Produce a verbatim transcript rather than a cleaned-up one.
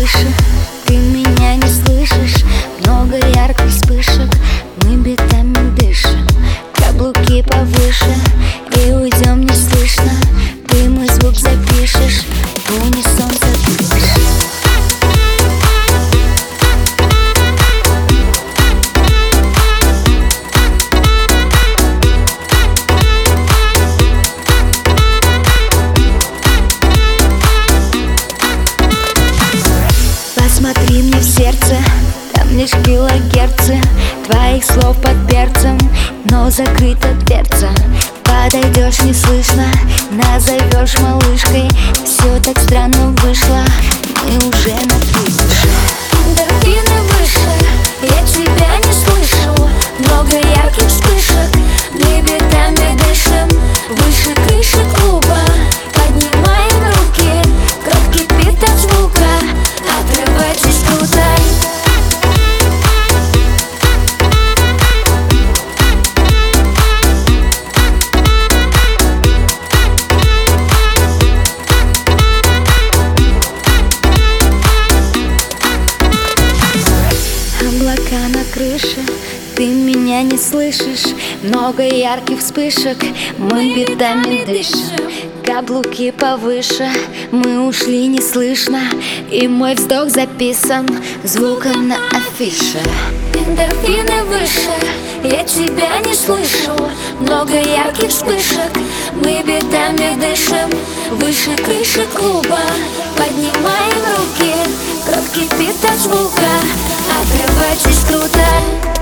выше, ты меня не слышишь. Много ярких вспышек, мы битами дышим. Каблуки повыше, и уйдем не слышно. Ты мой звук запишешь, в унисон задышишь. Посмотри мне в сердце, там лишь килогерцы твоих слов под перцем, но закрыта дверца. Подойдешь не слышно, назовешь малышкой. Все так странно вышло, мы уже на «ты» душе. Эндорфины выше, я тебя не слышу. Много ярких вспышек, мы битами дышим. Выше крыши клуба, поднимаем руки. Кровь кипит от звука, отрывайтесь круто. Облака на крыше, ты меня не слышишь. Много ярких вспышек, мы битами дышим. Каблуки повыше, мы ушли не слышно. И мой вздох записан звуком на афише. Эндорфины выше, я тебя не слышу. Много ярких вспышек, мы битами дышим. Выше крыши клуба, поднимаем руки. Кровь кипит от звука, отрывайтесь круто.